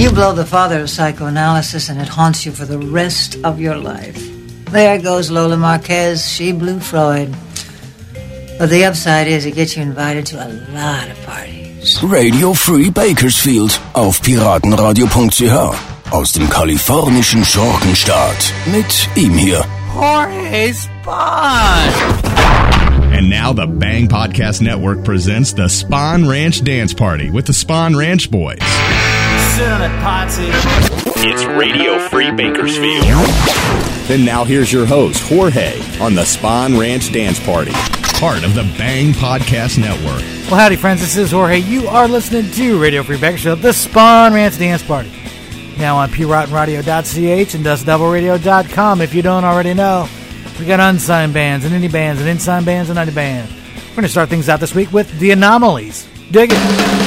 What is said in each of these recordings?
You blow the father of psychoanalysis and it haunts you for the rest of your life. There goes Lola Marquez. She blew Freud. But the upside is it gets you invited to a lot of parties. Radio Free Bakersfield auf piratenradio.ch aus dem kalifornischen Schurkenstaat. Mit ihm hier, Jorge Spawn. And now the Bang Podcast Network presents the Spawn Ranch Dance Party with the Spawn Ranch Boys. It's Radio Free Bakersfield. Then now here's your host, Jorge, on the Spawn Ranch Dance Party, part of the Bang Podcast Network. Well, howdy, friends. This is Jorge. You are listening to Radio Free Bakersfield, the Spawn Ranch Dance Party. Now on PRottenRadio.ch and DustDoubleRadio.com. If you don't already know, we got unsigned bands and indie bands and unsigned bands and indie bands. We're going to start things out this week with The Anomalies. Dig it.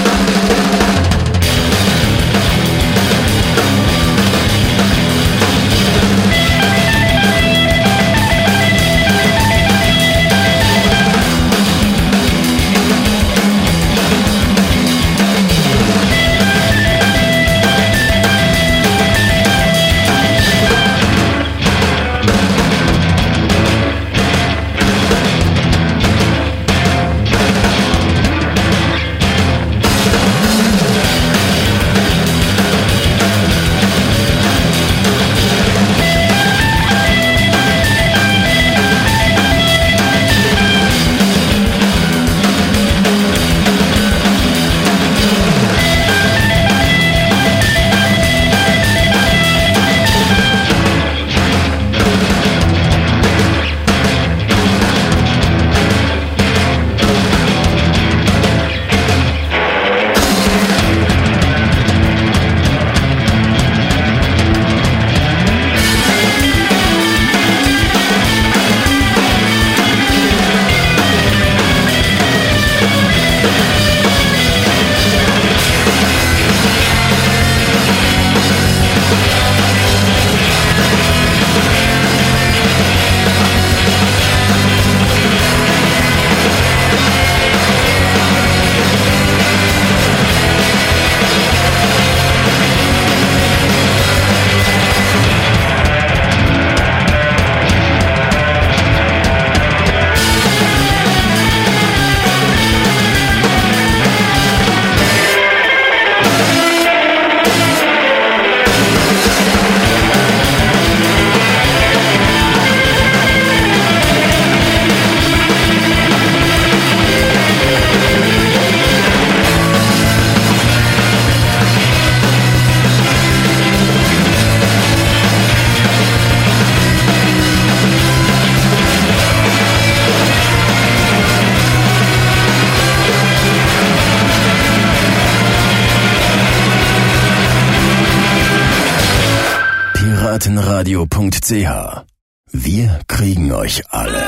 piratenradio.ch. Wir kriegen euch alle.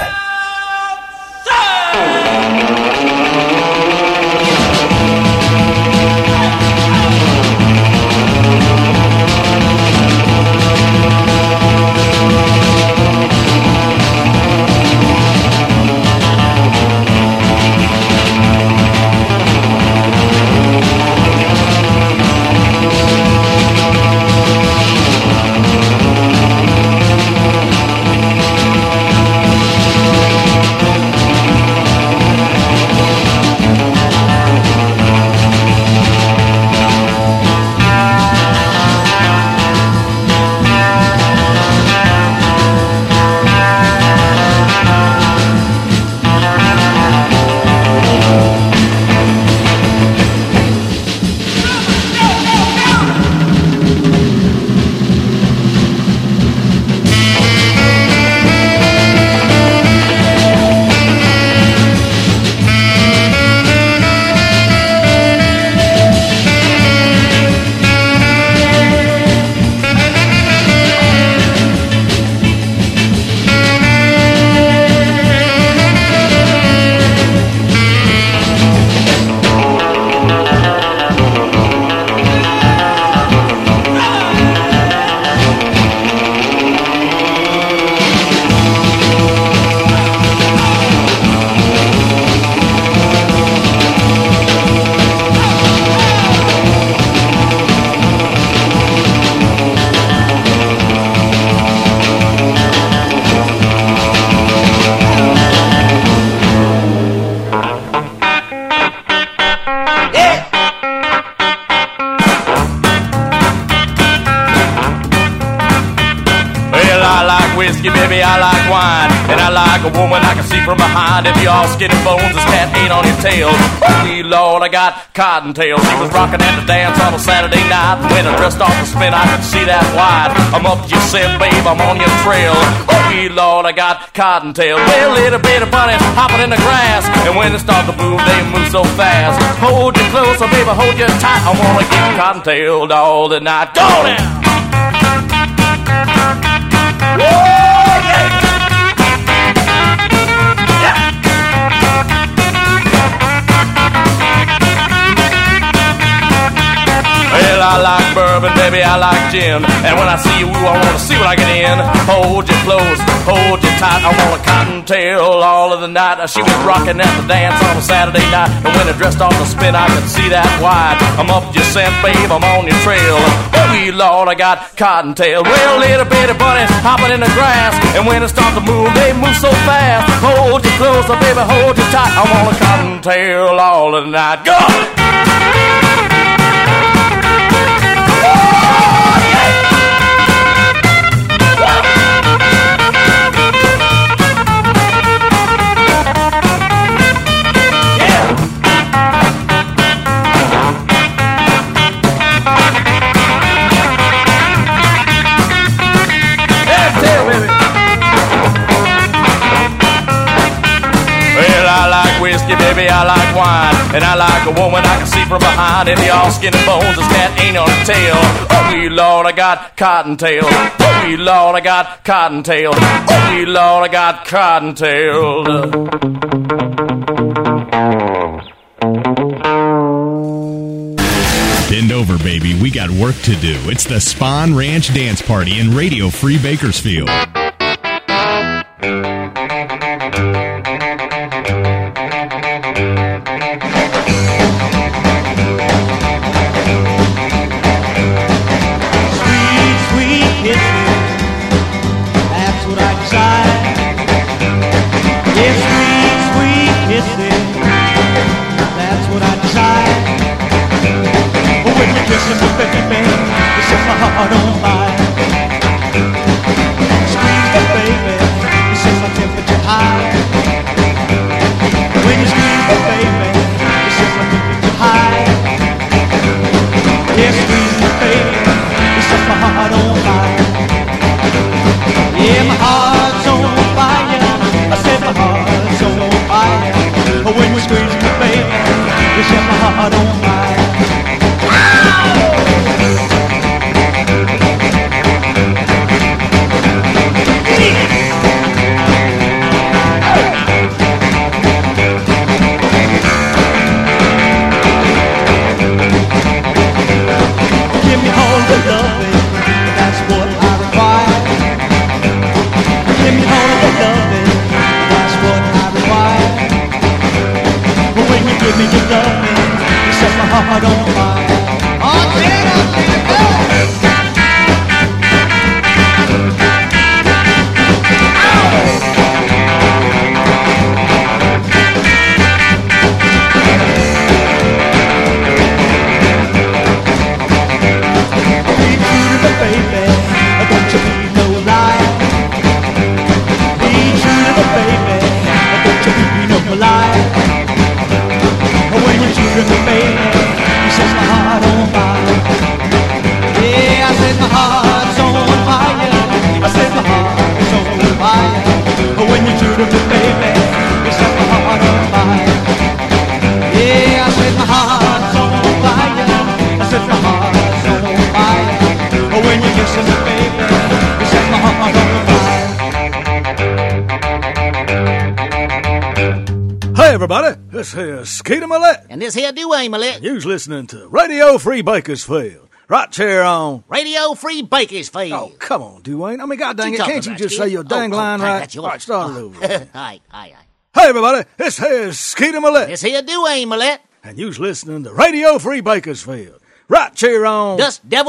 baby, I like wine. And I like a woman I can see from behind. If you're all skinny bones, this cat ain't on your tail. Oh, Lord, I got cottontail. She was rocking at the dance on a Saturday night. When I dressed off the spin, I could see that wide. I'm up to your scent, babe, I'm on your trail. Oh, Lord, I got cottontail. Well, little bitty bunnies hopping in the grass. And when they start to move, they move so fast. Hold you close, so baby, hold you tight. I wanna get cottontailed all the night. Go now! Well, I like bourbon, baby, I like gin. And when I see you, I wanna see what I get in. Hold you close, hold you tight. I want a cottontail all of the night. She was rocking at the dance on a Saturday night. And when I dressed on the spin, I could see that wide. I'm up your scent, babe, I'm on your trail. Oh, Lord, I got cottontail. Well, little bitty bunnies hopping in the grass. And when they start to move, they move so fast. Hold you close, baby, hold you tight. I want a cottontail all of the night. Go! Whiskey, baby, I like wine. And I like a woman I can see from behind. And the all skin and bones, this cat ain't on the tail. Oh, Lord, I got cottontail. Oh, Lord, I got cottontail. Oh, Lord, I got cottontail. Bend over, baby. We got work to do. It's the Spawn Ranch Dance Party in Radio Free Bakersfield. Everybody, this here's Skeeter Millette. And this here Dwayne Millette. You's listening to Radio Free Bakersfield. Right here on Radio Free Bakersfield. Oh, come on, Dwayne. I mean, God dang it, can't you just say your dang line right? All right, start it over. Aye. Hey, everybody, this here's Skeeter Millette. This here Dwayne Millette. And you's listening to Radio Free Bakersfield. Right here on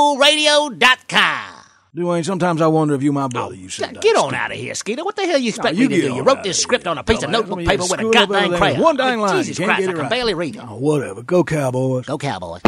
DustDevilRadio.com. Dwayne, sometimes I wonder if you my brother. You said get on out of here, Skeeter. What the hell you expect me to do? You wrote this script on a piece of notebook paper with a goddamn crayon. One dang line. Jesus Christ, I can barely read it. Oh, whatever. Go Cowboys. Go Cowboys.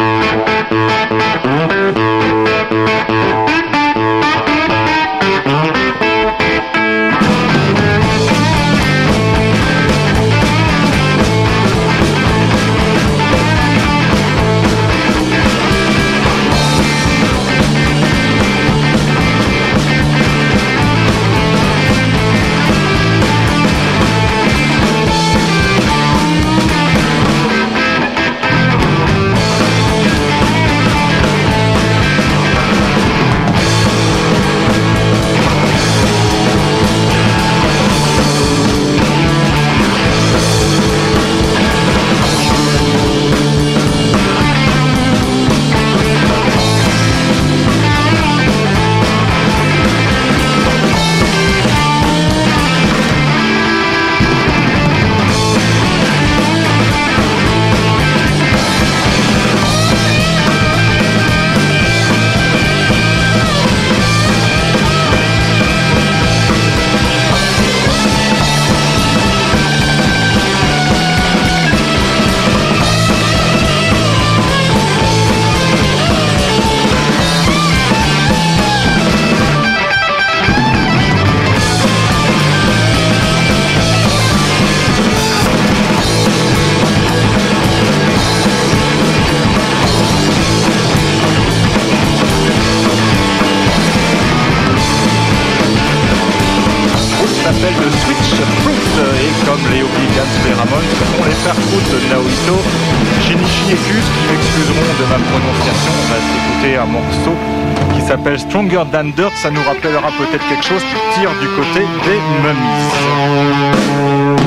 prononciation. On va s'écouter un morceau qui s'appelle Stronger Than Dirt. Ça nous rappellera peut-être quelque chose qui tire du côté des Mummies.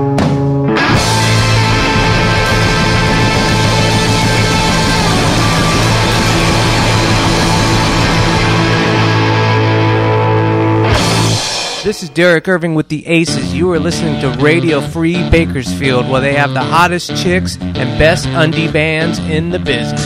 This is Derek Irving with the Aces. You are listening to Radio Free Bakersfield, where they have the hottest chicks and best undie bands in the business.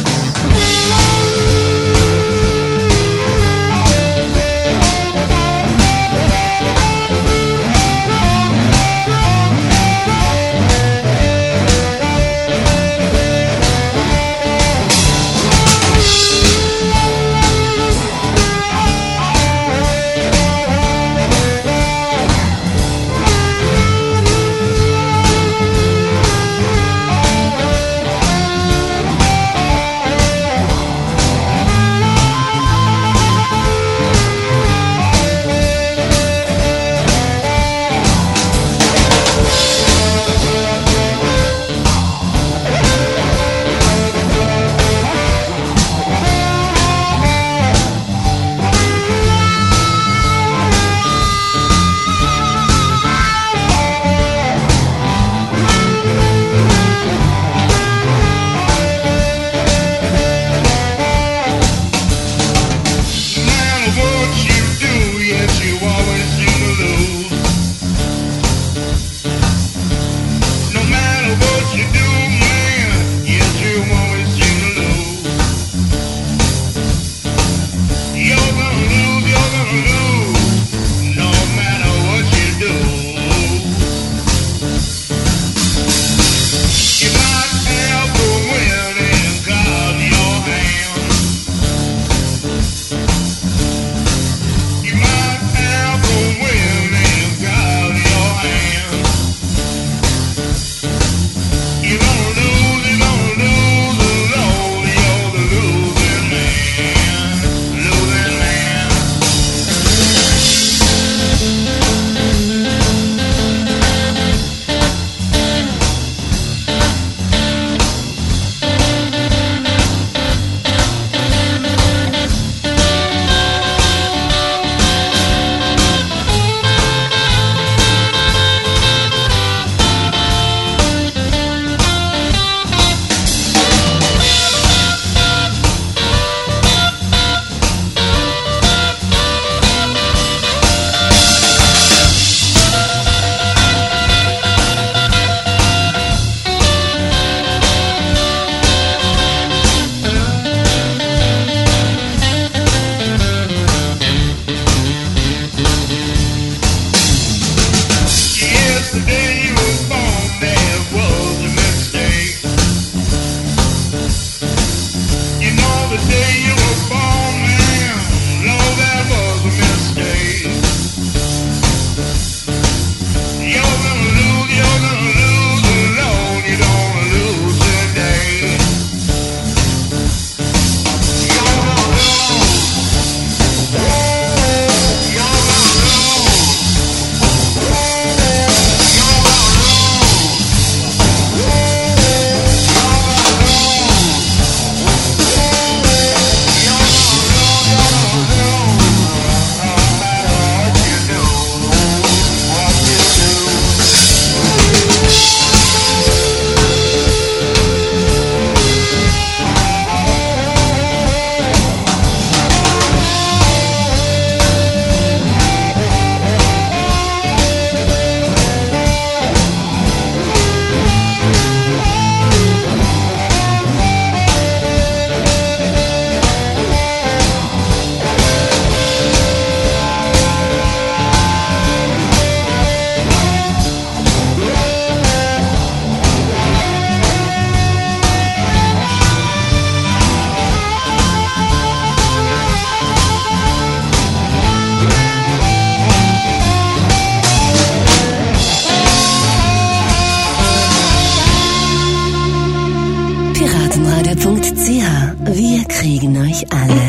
Wir kriegen euch alle.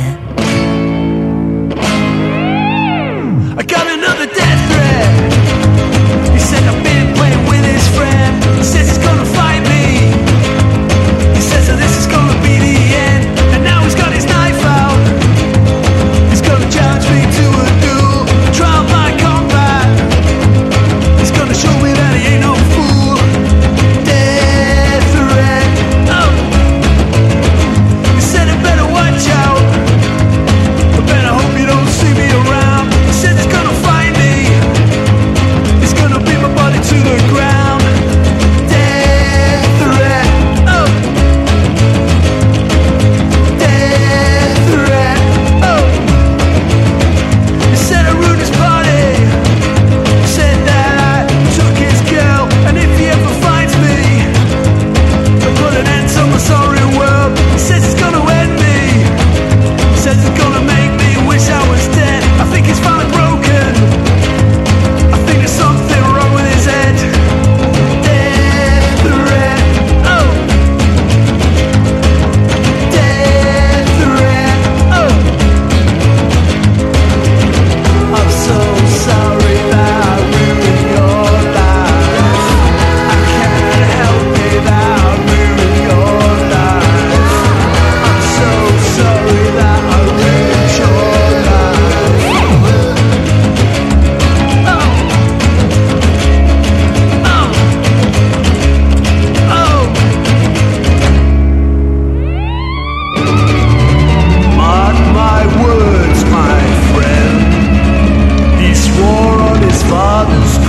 I got another death threat. He said I've been playing with his friend. He says he's gonna fight me. He says that this is gonna be the end.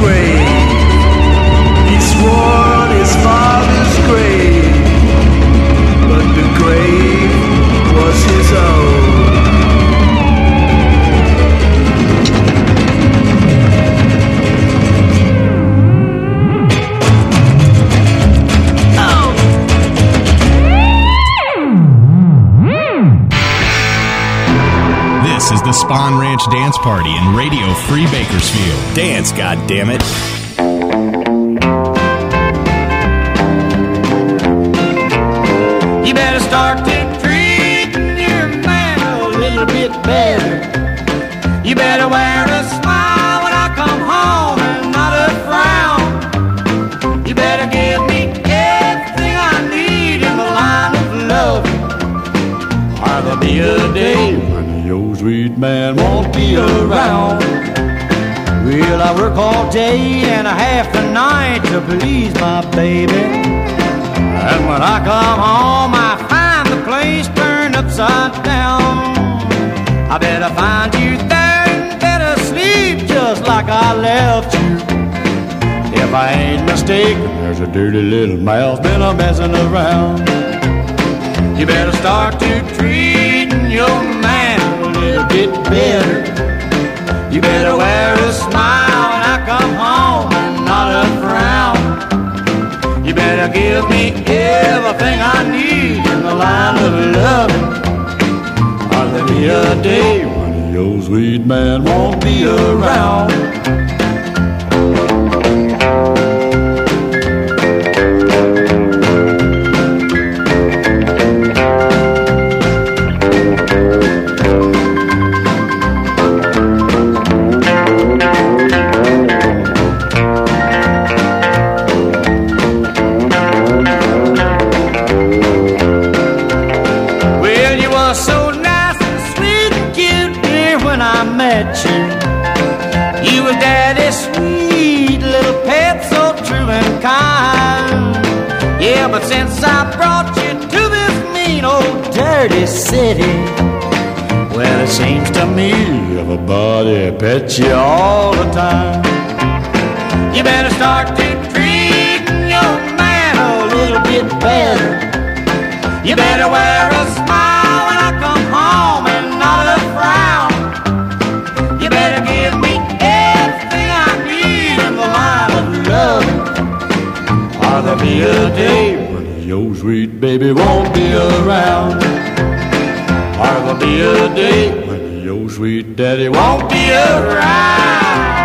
grave. He swore on his father's grave, but the grave was his own. This is the Spawn Ranch Dance Party in Radio Free Bakersfield. Dance, goddammit. You better start to treating your man a little bit better. You better wear a smile when I come home and not a frown. You better give me everything I need in the line of love. Or there'll be a day when your sweet man won't be around. Well, I work all day and a half the night to please my baby. And when I come home, I find the place turned upside down. I better find you there and better sleep just like I left you. If I ain't mistaken, there's a dirty little mouse been a messing around. You better start to treating your man a little bit better. You better wear a smile when I come home and not a frown. You better give me everything I need in the line of loving. Or there'll be a day when your sweet man won't be around. You was daddy's sweet little pet, so true and kind. Yeah, but since I brought you to this mean old dirty city, well, it seems to me everybody pets you all the time. You better start to treating your man a little bit better. You better wear a smile when I come home and not a frown. You better give me everything I need in the line of love. Or there'll be a day when your sweet baby won't be around. Or there'll be a day when your sweet daddy won't be around.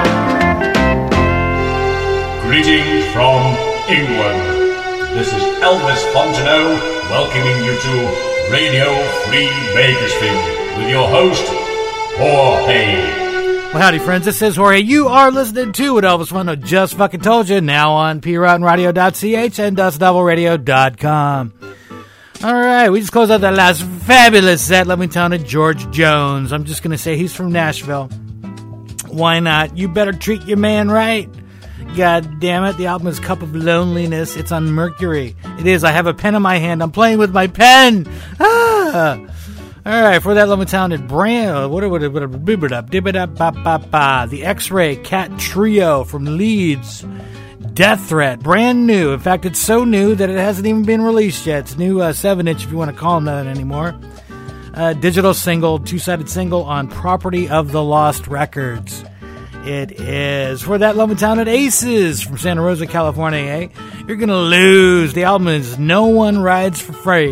Greetings from England. This is Elvis Fontenot welcoming you to Radio Free Bakersfield with your host, Jorge. Well, howdy, friends. This is Jorge. You are listening to what Elvis Fontenot just fucking told you, now on PRottenRadio.ch and DustDoubleRadio.com. All right, we just closed out that last fabulous set. Let me tell you, George Jones. I'm just going to say he's from Nashville. Why not? You better treat your man right. God damn it. The album is Cup of Loneliness. It's on Mercury. It is. I have a pen in my hand. I'm playing with my pen. Ah. All right, for that, let me tell you, the X-Ray Cat Trio from Leeds. Death Threat, brand new. In fact, it's so new that it hasn't even been released yet. It's new 7-inch, if you want to call them that anymore. Digital single, two-sided single on Property of the Lost Records. It is. For that, Love and Talented Aces from Santa Rosa, California, eh? You're going to lose. The album is No One Rides for Free.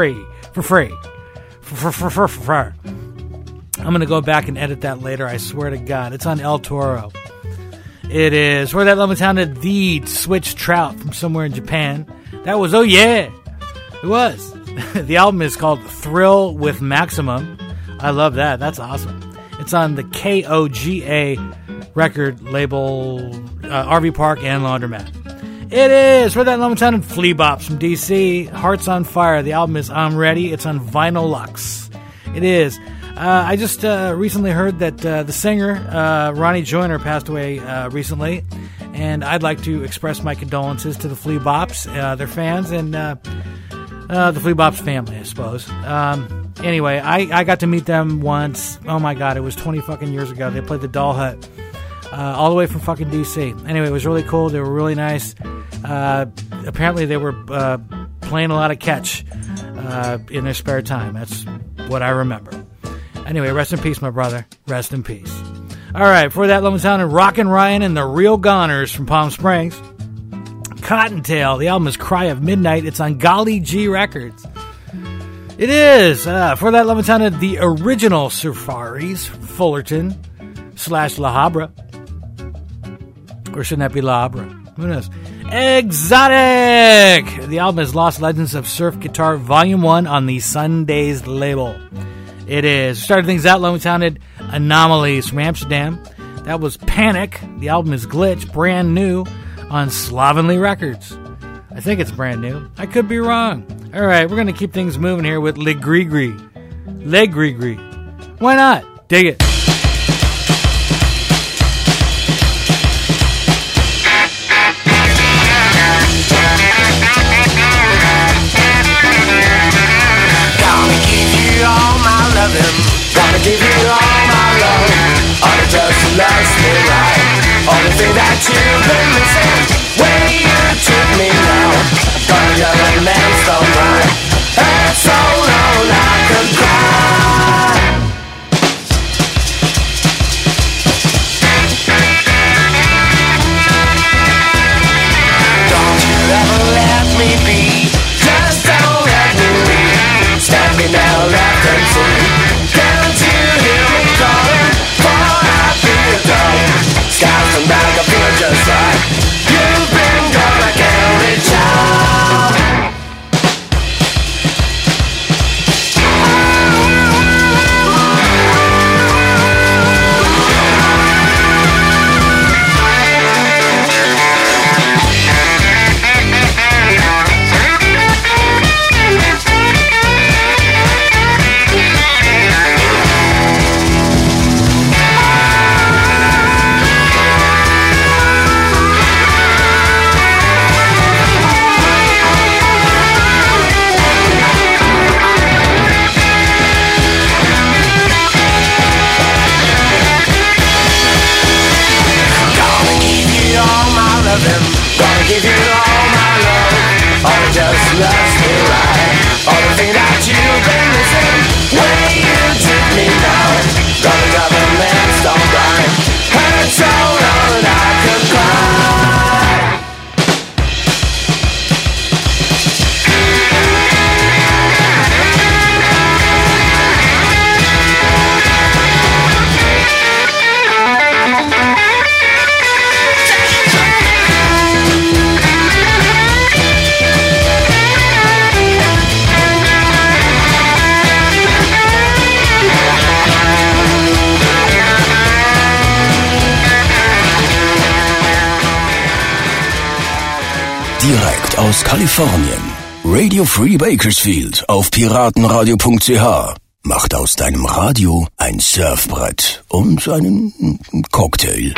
I'm going to go back and edit that later, I swear to God. It's on El Toro. It is. For that, Love and Talented, The Switch Trout from somewhere in Japan. That was, oh yeah, it was. The album is called Thrill with Maximum. I love that. That's awesome. It's on the KOGA record label, RV Park and Laundromat. It is. For that, Love and Talented, Flea Bops from DC. Hearts on Fire. The album is I'm Ready. It's on Vinyl Lux. It is. I just recently heard that the singer, Ronnie Joyner, passed away recently, and I'd like to express my condolences to the Flea Bops, their fans, and the Flea Bops family, I suppose. Anyway, I got to meet them once. Oh my God, it was 20 fucking years ago. They played the Doll Hut all the way from fucking D.C. Anyway, it was really cool. They were really nice. Apparently, they were playing a lot of catch in their spare time. That's what I remember. Anyway, rest in peace, my brother. Rest in peace. All right, for that, Lone Sound and Rockin' Ryan and the Real Goners from Palm Springs. Cottontail. The album is Cry of Midnight. It's on Golly G Records. It is. For that, Lone Sound and the original Safaris, Fullerton / La Habra. Or shouldn't that be La Habra? Who knows? Exotic! The album is Lost Legends of Surf Guitar Volume 1 on the Sundays label. It is. Started things out, Lone Sounded Anomalies from Amsterdam. That was Panic. The album is Glitch, brand new on Slovenly Records. I think it's brand new. I could be wrong. All right, we're going to keep things moving here with Le Gris-Gris. Le Gris-Gris. Why not? Dig it. Gonna give you all my love, all the just loves me right. All the things that you've been missing, where you took me now. Gonna get a man's stone right. And so long I could cry. Don't you ever let me be, just don't let me be. Stand me now, left and free. Can't you hear me calling? For I feel darling. Skies come back, I feel just right. You've been gone, I can't reach out. Gonna give you all my love, all it just loves me right. All the things that you've been missing, where you took me now. Gonna drive a man stone blind, and so long I could cry. Direkt aus Kalifornien. Radio Free Bakersfield auf piratenradio.ch macht aus deinem Radio ein Surfbrett und einen Cocktail.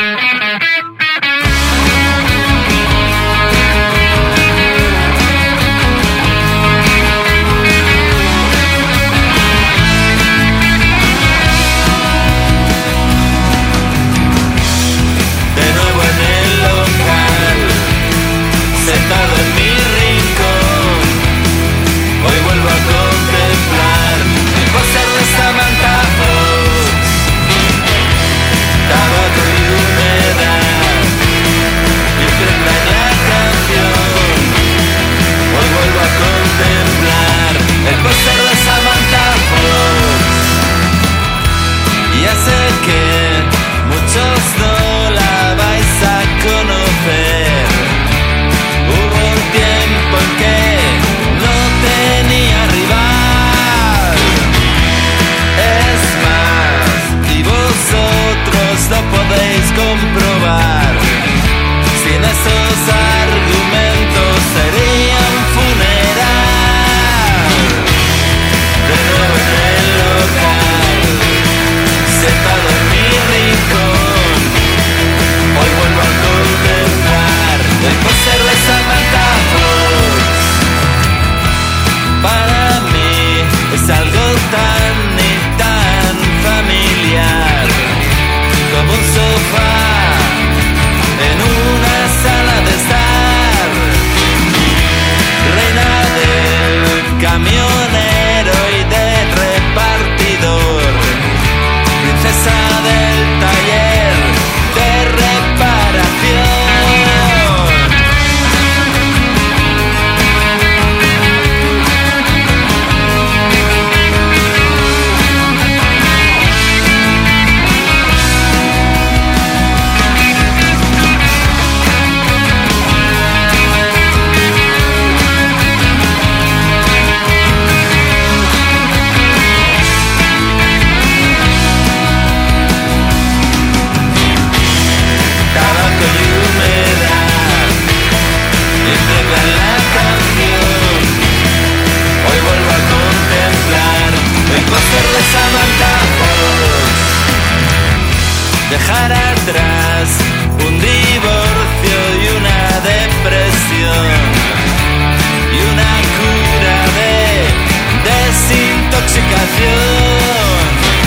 Sentado en mi rincón, hoy vuelvo a contemplar el póster de Samantha Fox, tabaco y humedad. de Samantha Fox. Dejar atrás un divorcio y una depresión y una cura de desintoxicación.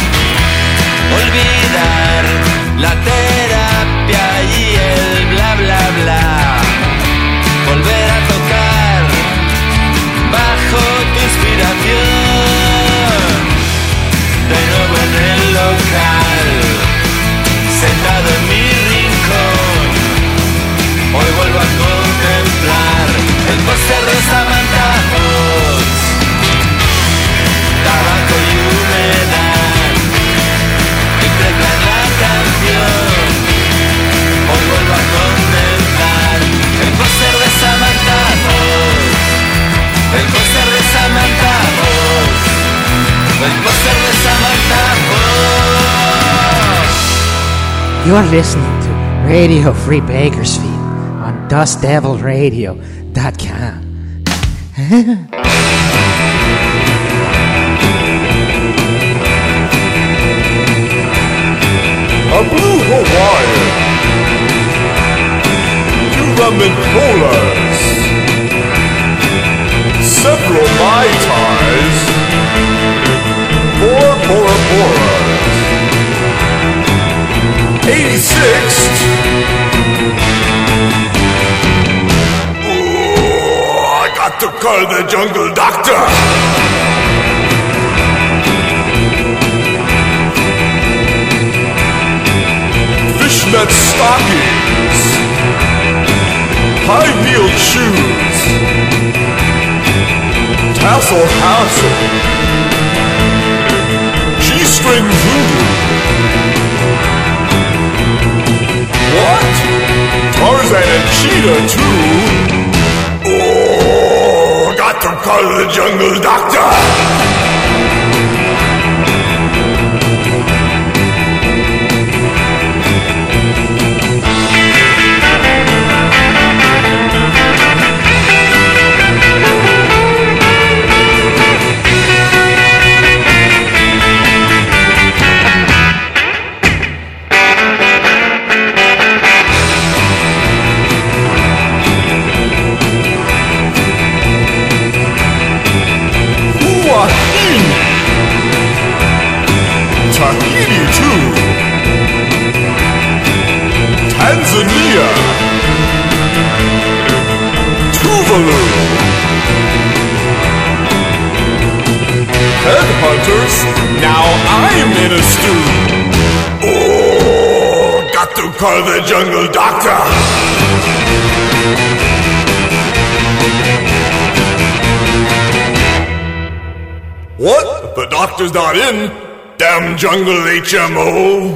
Olvidar la terapia y el bla bla bla. Volver a tocar bajo tu inspiración. De nuevo en el local, sentado en mi rincón. Hoy vuelvo a contemplar el póster de Samantha Fox. Tabaco y humedad impregnan la canción. Hoy vuelvo a contemplar el póster de Samantha Fox. El póster de Samantha Fox. El póster de Samantha Fox. You're listening to Radio Free Bakersfield on DustDevilRadio.com. A blue Hawaiian, 2 rum and colas, several Mai Tais, 4 Bora Boras, 86. Ooh, I got to call the jungle doctor. Fishnet stockings, high-heeled shoes, tassel hassle, G-string voodoo. What? Tarzan and Cheetah too? Oh, got to call the jungle doctor. Tahiti too, Tanzania, Tuvalu, Headhunters, now I'm in a stew. Oh, got to call the jungle doctor. What? The doctor's not in? Damn jungle HMO.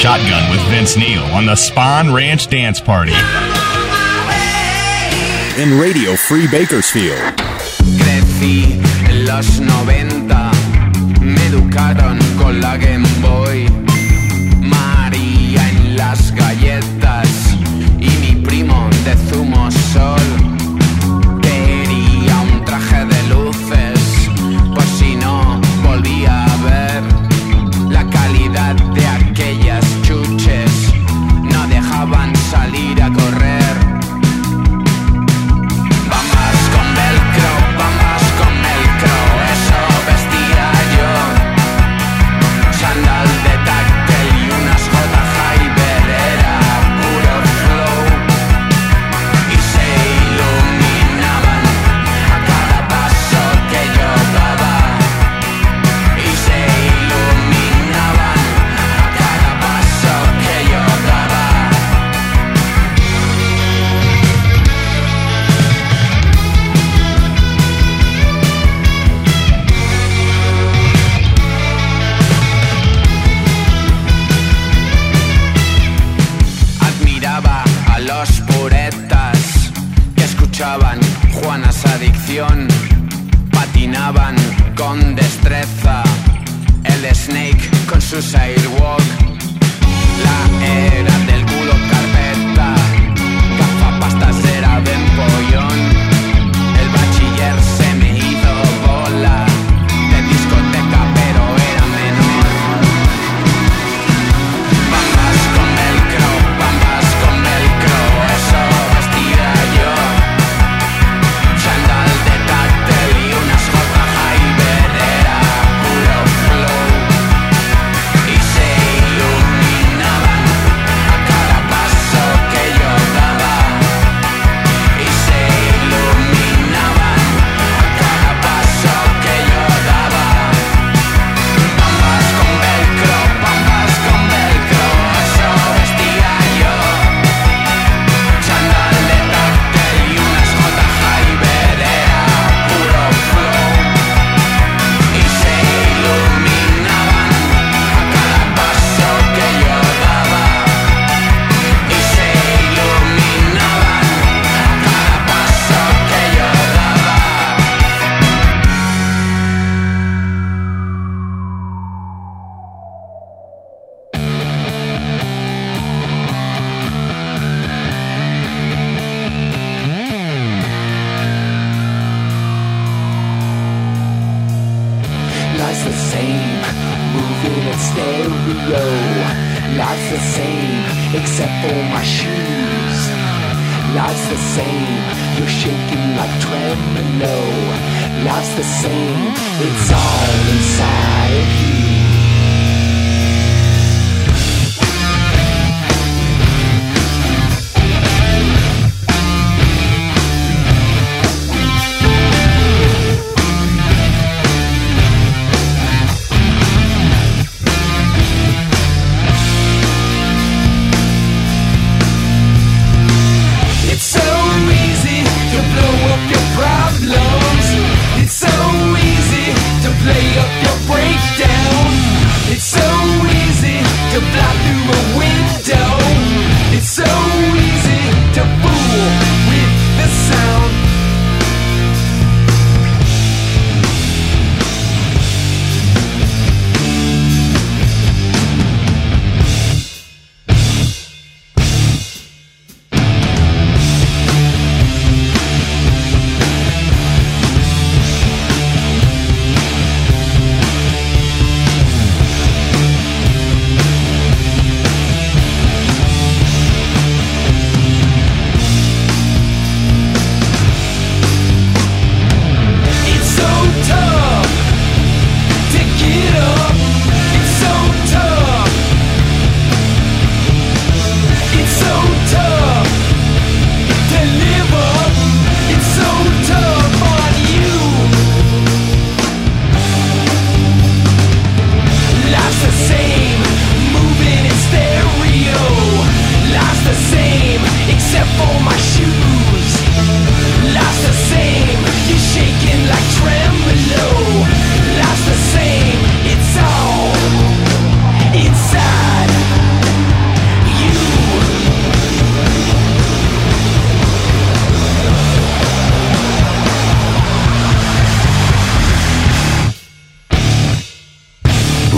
Shotgun with Vince Neil on the Spawn Ranch Dance Party. In Radio Free Bakersfield. Crecí en los 90, me educaron con la Game Boy. María en las galletas y mi primo de zumo sol. Quería un traje de luces por si no volvía a ver la calidad de aquellas chuches. No dejaban salir a correr. Juanas Adicción, patinaban con destreza. El Snake con su Sidewalk, la era del culo carpeta, gafapastas era de empollón. El bachiller se me hizo bola de discoteca, pero era menor. Bambas con velcro, eso vestía yo. Chandal de táctil y unas J. Hyber, era puro flow. Y se iluminaban a cada paso que yo daba. Y se iluminaban a cada paso que yo daba. Bambas con velcro, eso vestía yo. Chandal de táctil y unas J. Hyber, era puro flow. Y se iluminaban a cada paso que yo daba. Y se iluminaban a cada paso que yo daba. Life's the same, moving in stereo. Life's the same, except for my shoes. Life's the same, you're shaking like tremolo. Life's the same, it's all inside of you. It's so easy to blow up your problems. It's so easy to play up your breakdown. It's so easy to fly through a window. It's so easy to fool with the sound.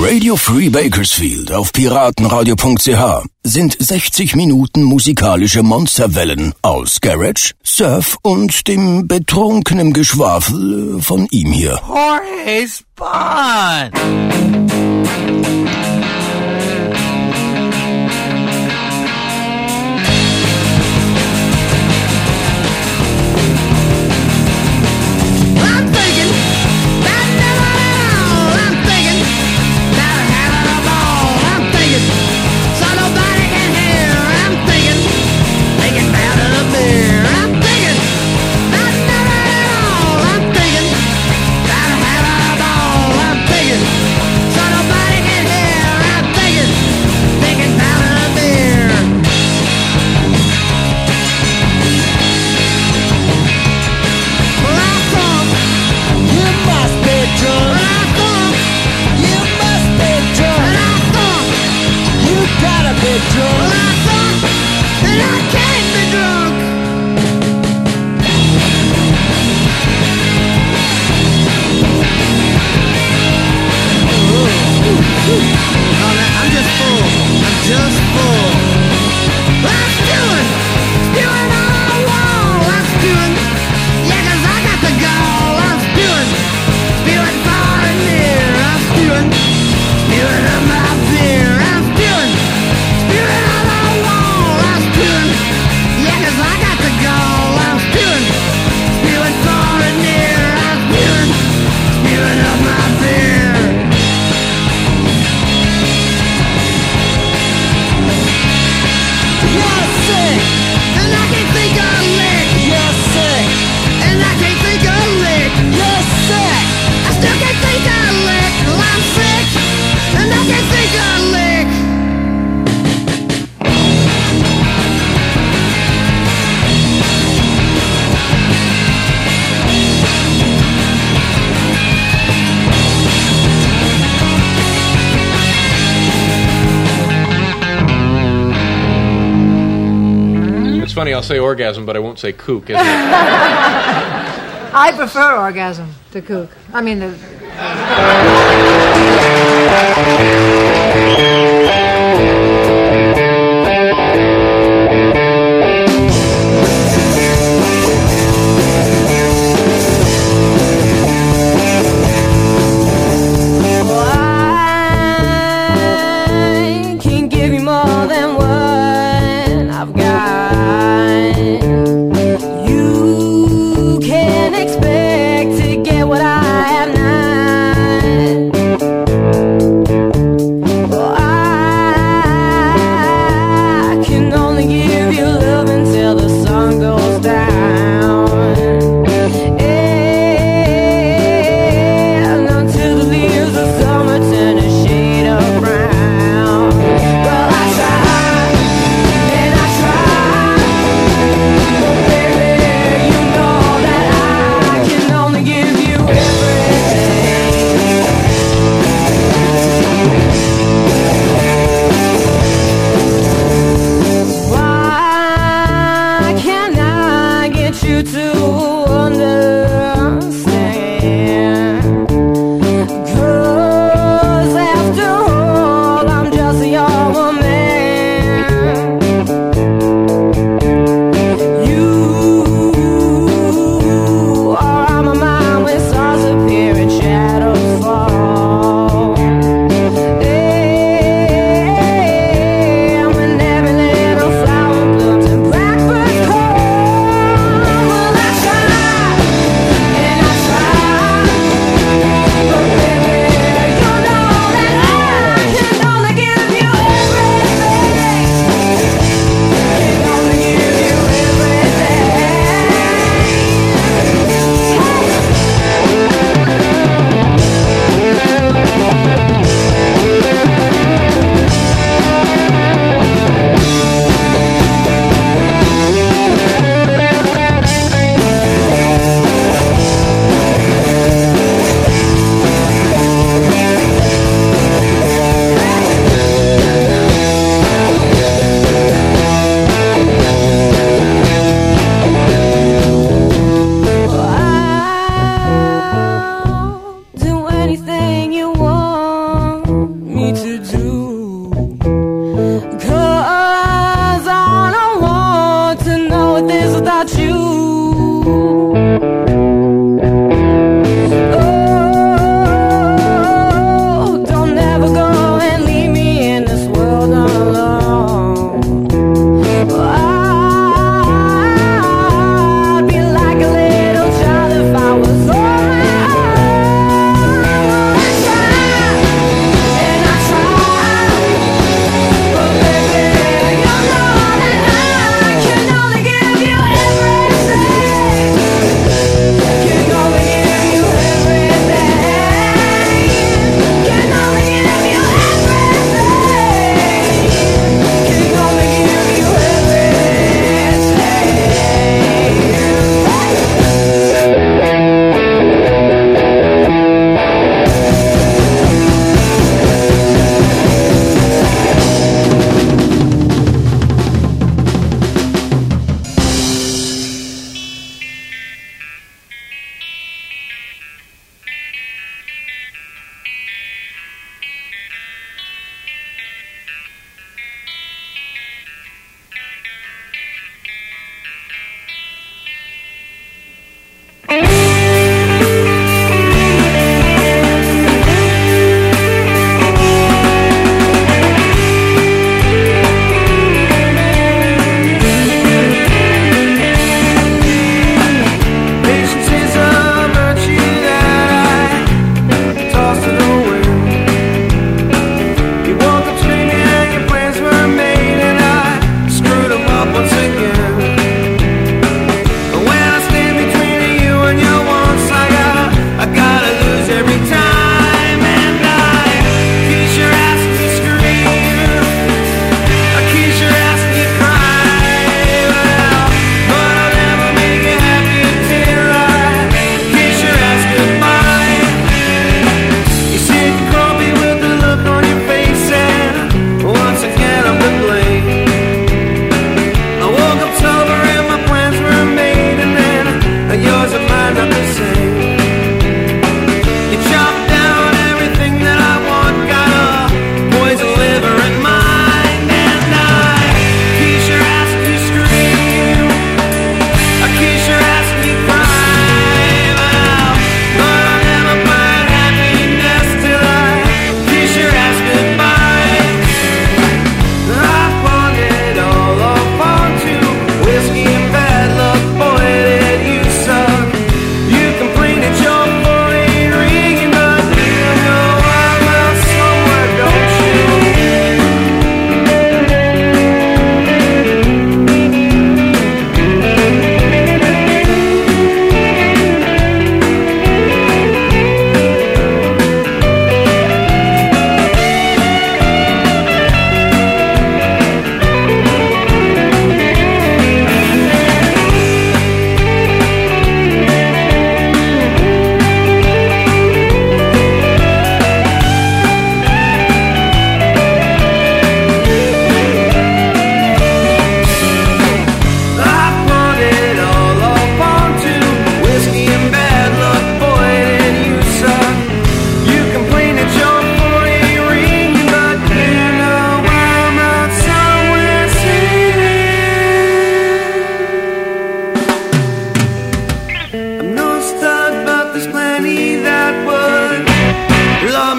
Radio Free Bakersfield auf piratenradio.ch sind 60 Minuten musikalische Monsterwellen aus Garage, Surf und dem betrunkenen Geschwafel von ihm hier. Jorge Spawn! Funny, I'll say orgasm, but I won't say kook, isn't it? I prefer orgasm to kook. I mean,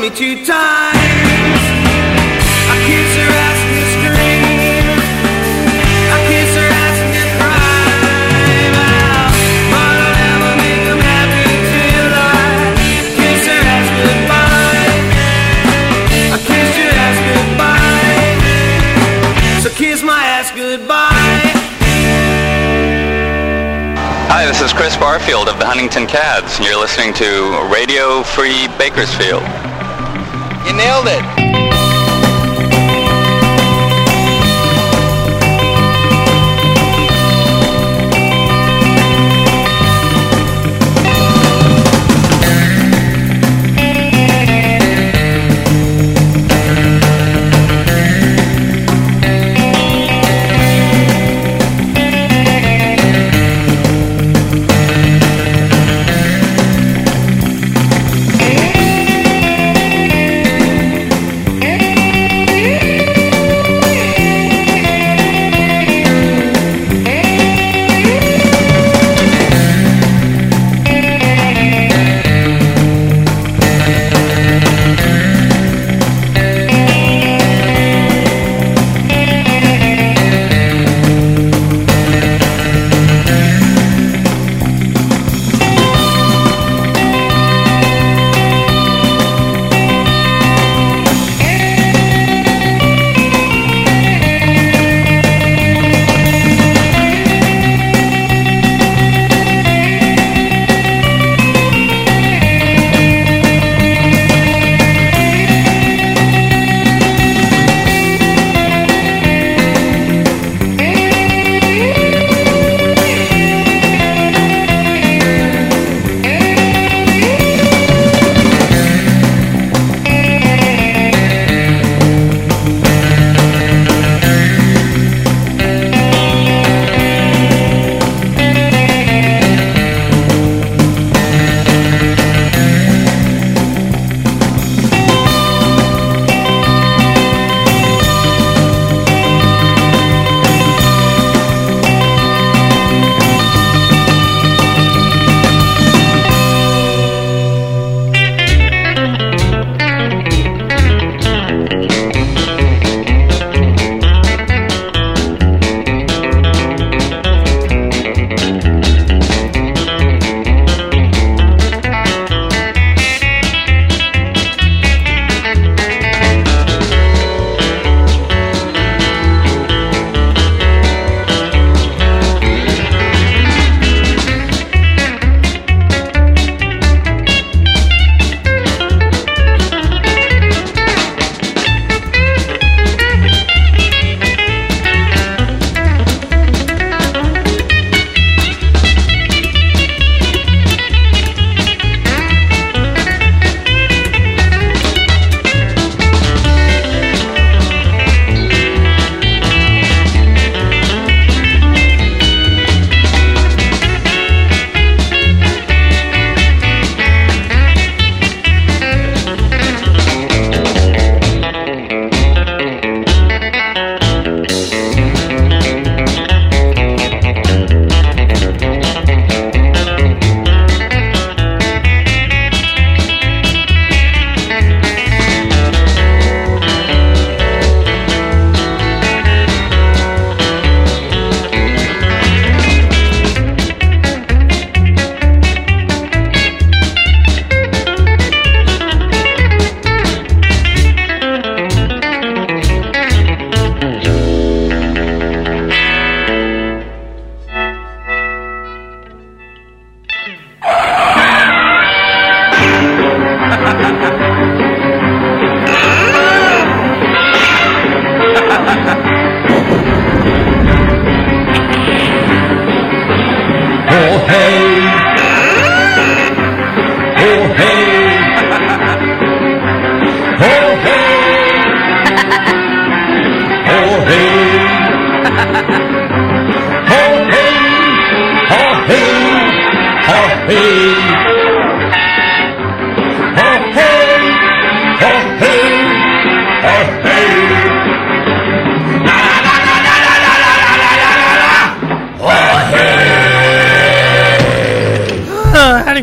me 2 times. I kiss her ass and scream. I kiss her ass and cry. But I'll never make them happy till I kiss her ass goodbye. I kiss your ass goodbye. So kiss my ass goodbye. Hi, this is Chris Barfield of the Huntington Cads. You're listening to Radio Free Bakersfield. You nailed it.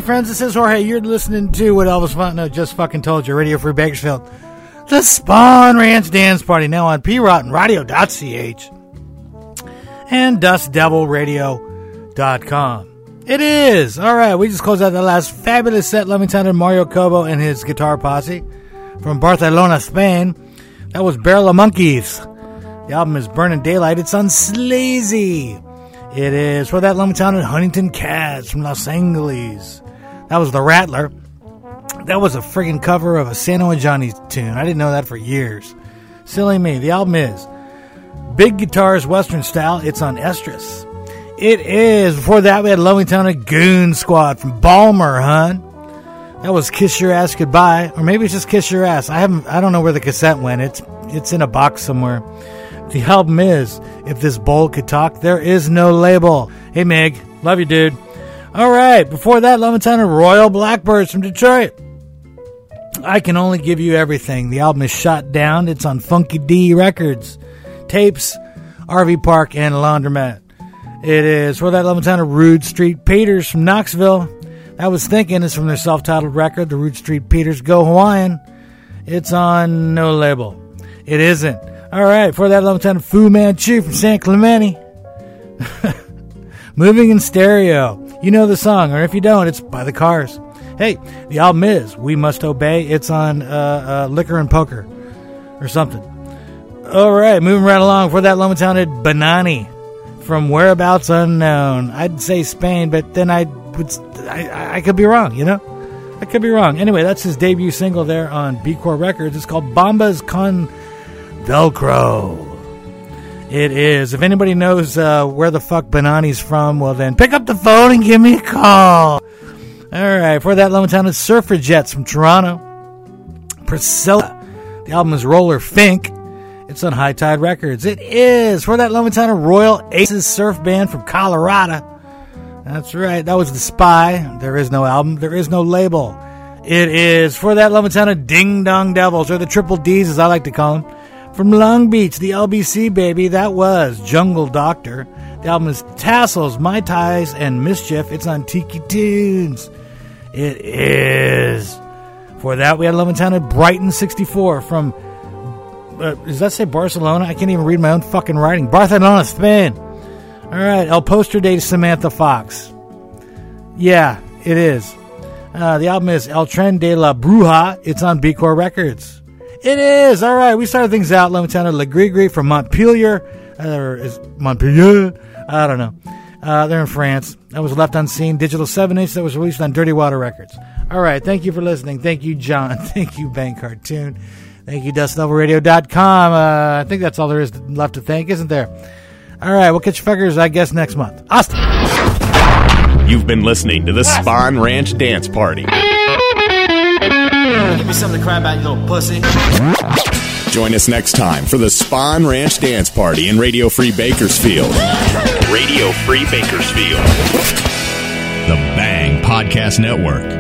friends, this is Jorge. You're listening to what Elvis Fontenot just fucking told you. Radio Free Bakersfield. The Spawn Ranch Dance Party, now on PRottenRadio.ch and DustDevilRadio.com. It is. All right, we just closed out the last fabulous set. Let me tell you, Mario Cobo and his guitar posse from Barcelona, Spain. That was Barrel of Monkeys. The album is Burning Daylight. It's on Sleazy. It is. For that, let me tell you, Huntington Cats from Los Angeles. That was The Rattler. That was a friggin' cover of a Santa and Johnny tune. I didn't know that for years. Silly me. The album is Big Guitars Western Style. It's on Estrus. It is. Before that, we had Lovingtown and Goon Squad from Balmer, hun. That was Kiss Your Ass Goodbye. Or maybe it's just Kiss Your Ass. I don't know where the cassette went. It's in a box somewhere. The album is If This Bowl Could Talk. There is no label. Hey, Meg. Love you, dude. All right. Before that, Lovingtown and Royal Blackbirds from Detroit. I Can Only Give You Everything. The album is Shot Down. It's on Funky D Records. Tapes, RV Park, and Laundromat. It is. For that, Lovingtown and Rude Street Peters from Knoxville. That was Thinking. It's from their self-titled record, the Rude Street Peters Go Hawaiian. It's on no label. It isn't. All right. For that, Lovingtown and Fu Manchu from San Clemente. Moving in Stereo. You know the song, or if you don't, it's by the Cars. Hey, the album is We Must Obey. It's on Liquor and Poker or something. All right, moving right along. For that, Lovingtown had Banani from Whereabouts Unknown. I'd say Spain, but then I could be wrong, you know? I could be wrong. Anyway, that's his debut single there on B-Core Records. It's called Bombas Con Velcro. It is. If anybody knows where the fuck Banani's from, well then pick up the phone and give me a call. All right, for that, Lovingtown is Surfrajettes from Toronto. Priscilla. The album is Roller Fink. It's on High Tide Records. It is. For that, Lovingtown Royal Aces Surf Band from Colorado. That's right. That was The Spy. There is no album. There is no label. It is. For that, Lovingtown Ding Dong Devils, or the Triple Ds as I like to call them. From Long Beach, the LBC baby. That was Jungle Doctor. The album is Tassels, Mai Tais, and Mischief. It's on Tiki Tunes. It is. For that, we had Lovingtown at Brighton 64 from, does that say Barcelona? I can't even read my own fucking writing. Barcelona, Spain. All right, El Poster de Samantha Fox. Yeah, it is. The album is El Tren de la Bruja. It's on B-Core Records. It is. All right, we started things out. Lovingtown at La Grigri from Montpellier. Or is Montpellier? I don't know. They're in France. That was Left Unseen, Digital 7-inch that was released on Dirty Water Records. All right, thank you for listening. Thank you, John. Thank you, Bang Cartoon. Thank you, DustDevilRadio.com. I think that's all there is left to thank, isn't there? All right, we'll catch you fuckers, I guess, next month. Hasta. You've been listening to the Spawn Ranch Dance Party. Give me something to cry about, you little pussy. Join us next time for the Spawn Ranch Dance Party in Radio Free Bakersfield. Radio Free Bakersfield. The Bang Podcast Network.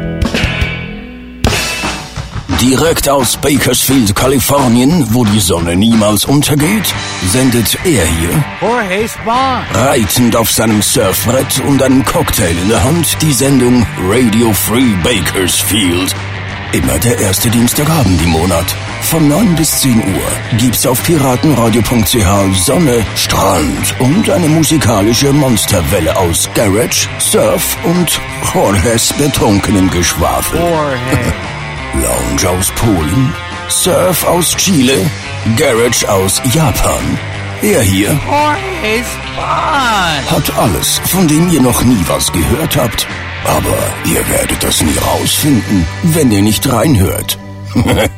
Direkt aus Bakersfield, Kalifornien, wo die Sonne niemals untergeht, sendet er hier, Jorge Spawn, reitend auf seinem Surfbrett und einem Cocktail in der Hand, die Sendung Radio Free Bakersfield. Immer der erste Dienstagabend im Monat. Von 9 bis 10 Uhr gibt's auf piratenradio.ch Sonne, Strand und eine musikalische Monsterwelle aus Garage, Surf und Jorges betrunkenem Geschwafel. Lounge aus Polen, Surf aus Chile, Garage aus Japan. Er hier Jorge Spawn hat alles, von dem ihr noch nie was gehört habt. Aber ihr werdet das nie rausfinden, wenn ihr nicht reinhört.